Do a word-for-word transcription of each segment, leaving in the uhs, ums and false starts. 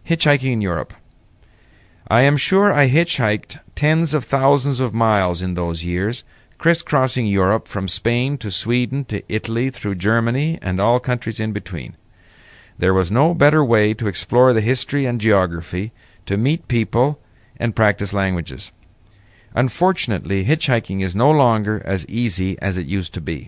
Hitchhiking in Europe. I am sure I hitchhiked tens of thousands of miles in those years, crisscrossing Europe from Spain to Sweden to Italy through Germany and all countries in between. There was no better way to explore the history and geography, to meet people, and practice languages. Unfortunately, hitchhiking is no longer as easy as it used to be.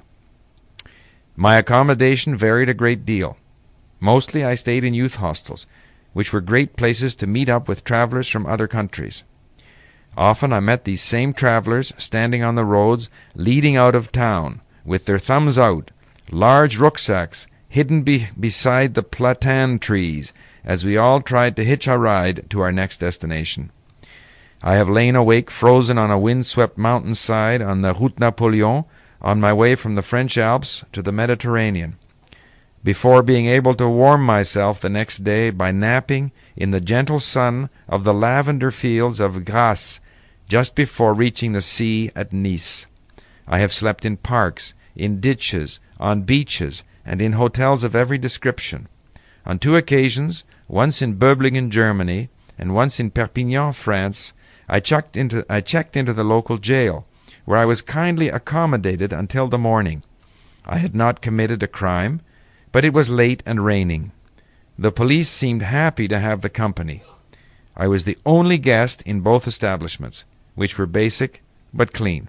My accommodation varied a great deal. Mostly I stayed in youth hostels, which were great places to meet up with travelers from other countries. Often I met these same travelers standing on the roads leading out of town, with their thumbs out, large rucksacks hidden be- beside the platane trees, as we all tried to hitch a ride to our next destination. I have lain awake frozen on a wind-swept mountainside on the Route Napoleon on my way from the French Alps to the Mediterranean, before being able to warm myself the next day by napping in the gentle sun of the lavender fields of Grasse just before reaching the sea at Nice. I have slept in parks, in ditches, on beaches, and in hotels of every description. On two occasions, once in Böblingen, Germany, and once in Perpignan, France, I checked into, I checked into the local jail, where I was kindly accommodated until the morning. I had not committed a crime, but it was late and raining. The police seemed happy to have the company. I was the only guest in both establishments, which were basic but clean.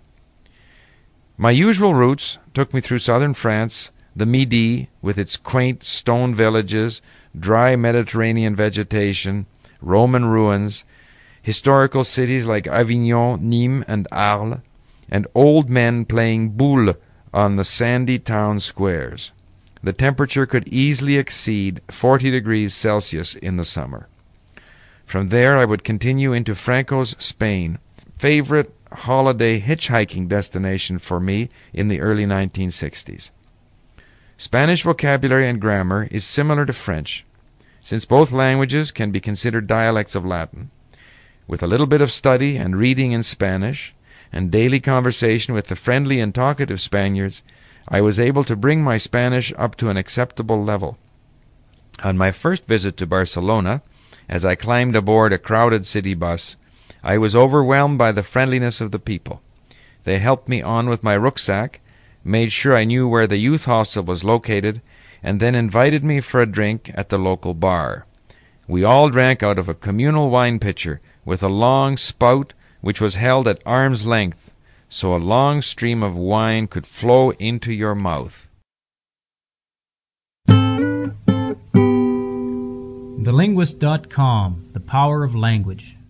My usual routes took me through southern France, the Midi, with its quaint stone villages, dry Mediterranean vegetation, Roman ruins, historical cities like Avignon, Nîmes, and Arles, and old men playing boule on the sandy town squares. The temperature could easily exceed forty degrees Celsius in the summer. From there I would continue into Franco's Spain, favorite holiday hitchhiking destination for me in the early nineteen sixties. Spanish vocabulary and grammar is similar to French, since both languages can be considered dialects of Latin. With a little bit of study and reading in Spanish, and daily conversation with the friendly and talkative Spaniards, I was able to bring my Spanish up to an acceptable level. On my first visit to Barcelona, as I climbed aboard a crowded city bus, I was overwhelmed by the friendliness of the people. They helped me on with my rucksack, made sure I knew where the youth hostel was located, and then invited me for a drink at the local bar. We all drank out of a communal wine pitcher with a long spout which was held at arm's length, so a long stream of wine could flow into your mouth. The Linguist dot com, the power of language.